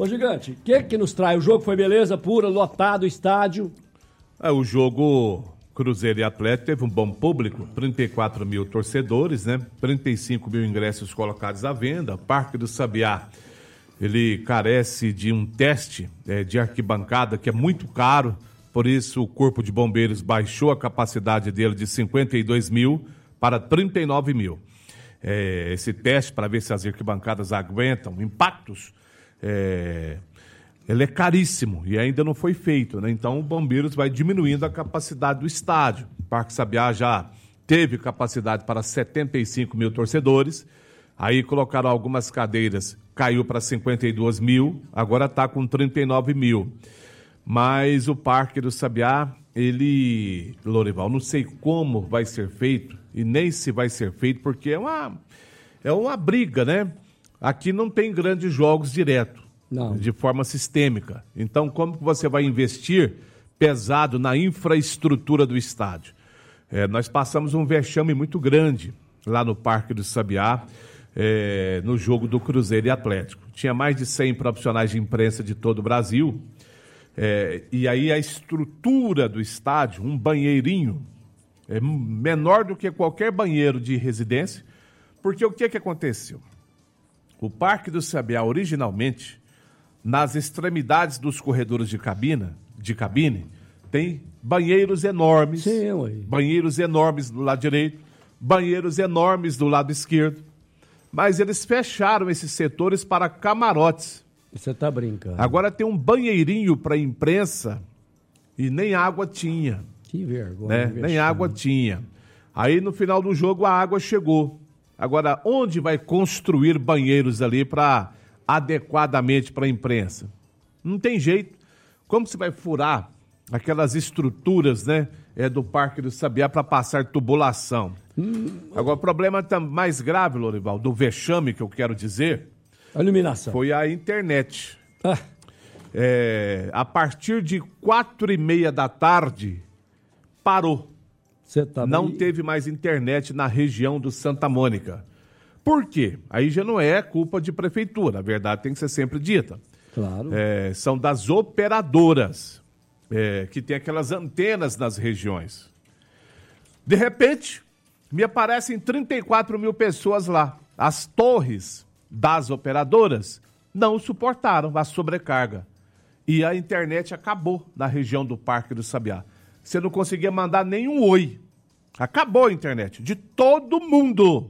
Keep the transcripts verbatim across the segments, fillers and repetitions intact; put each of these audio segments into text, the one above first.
Ô, Gigante, o que que nos traz? O jogo foi beleza pura, lotado, estádio. É, o jogo Cruzeiro e Atlético teve um bom público, trinta e quatro mil torcedores, né? trinta e cinco mil ingressos colocados à venda. Parque do Sabiá, ele carece de um teste é, de arquibancada que é muito caro, por isso o Corpo de Bombeiros baixou a capacidade dele de cinquenta e dois mil para trinta e nove mil. É, esse teste para ver se as arquibancadas aguentam impactos, é, ele é caríssimo e ainda não foi feito, né? Então o Bombeiros vai diminuindo a capacidade do estádio. O Parque Sabiá já teve capacidade para setenta e cinco mil torcedores, aí colocaram algumas cadeiras, caiu para cinquenta e dois mil, agora está com trinta e nove mil. Mas o Parque do Sabiá, ele, Lorival, não sei como vai ser feito e nem se vai ser feito, porque é uma, é uma briga, né? Aqui não tem grandes jogos direto, não, de forma sistêmica. Então, como que você vai investir pesado na infraestrutura do estádio? É, nós passamos um vexame muito grande lá no Parque do Sabiá, é, no jogo do Cruzeiro e Atlético. Tinha mais de cem profissionais de imprensa de todo o Brasil, é, e aí a estrutura do estádio, um banheirinho, é menor do que qualquer banheiro de residência, porque o que que aconteceu? O Parque do Sabiá, originalmente, nas extremidades dos corredores de cabina, de cabine, tem banheiros enormes, Sim, banheiros enormes do lado direito, banheiros enormes do lado esquerdo, mas eles fecharam esses setores para camarotes. Você tá brincando. Agora tem um banheirinho para imprensa e nem água tinha. Que vergonha. Né? Nem água tinha. Aí no final do jogo a água chegou. Agora, onde vai construir banheiros ali para adequadamente para a imprensa? Não tem jeito. Como você vai furar aquelas estruturas, né, é, do Parque do Sabiá para passar tubulação? Hum. Agora, o problema mais grave, Lorival, do vexame que eu quero dizer, a iluminação, foi a internet. Ah. É, a partir de quatro e meia da tarde, parou. Cê tá não bem... teve mais internet na região do Santa Mônica. Por quê? Aí já não é culpa de prefeitura, a verdade tem que ser sempre dita. Claro. É, são das operadoras, é, que tem aquelas antenas nas regiões. De repente, me aparecem trinta e quatro mil pessoas lá. As torres das operadoras não suportaram a sobrecarga. E a internet acabou na região do Parque do Sabiá. Você não conseguia mandar nenhum oi. Acabou a internet de todo mundo.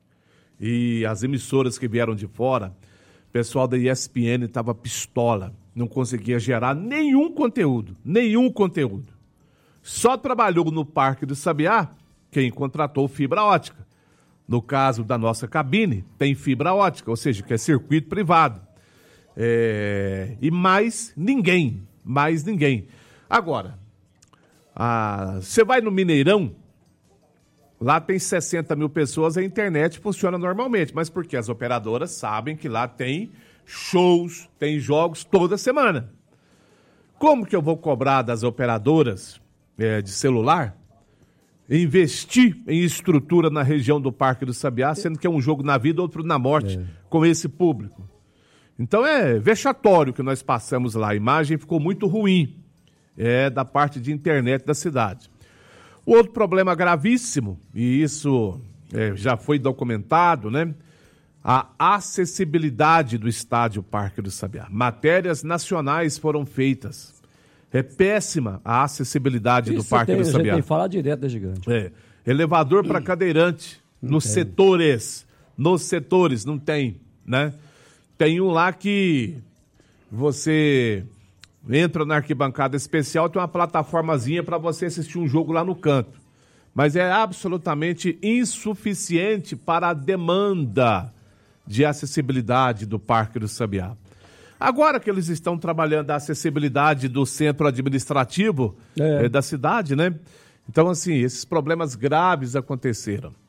E as emissoras que vieram de fora, o pessoal da E S P N estava pistola. Não conseguia gerar nenhum conteúdo. Nenhum conteúdo. Só trabalhou no Parque do Sabiá quem contratou fibra ótica. No caso da nossa cabine, tem fibra ótica, ou seja, que é circuito privado. É... E mais ninguém. Mais ninguém. Agora... Ah, você vai no Mineirão, lá tem sessenta mil pessoas, a internet funciona normalmente, mas porque as operadoras sabem que lá tem shows, tem jogos toda semana. Como que eu vou cobrar das operadoras é, de celular, investir em estrutura na região do Parque do Sabiá, sendo que é um jogo na vida, outro na morte, é. com esse público? Então é vexatório que nós passamos lá, a imagem ficou muito ruim. É da parte de internet da cidade. O outro problema gravíssimo, e isso é, já foi documentado, né? A acessibilidade do estádio Parque do Sabiá. Matérias nacionais foram feitas. É péssima a acessibilidade isso do Parque tem, do Sabiá. A gente tem que falar direto da Gigante. É. Elevador para cadeirante, não nos tem. setores, nos setores, não tem, né? Tem um lá que você... entra na arquibancada especial, tem uma plataformazinha para você assistir um jogo lá no canto. Mas é absolutamente insuficiente para a demanda de acessibilidade do Parque do Sabiá. Agora que eles estão trabalhando a acessibilidade do centro administrativo é. É, da cidade, né? Então, assim, esses problemas graves aconteceram.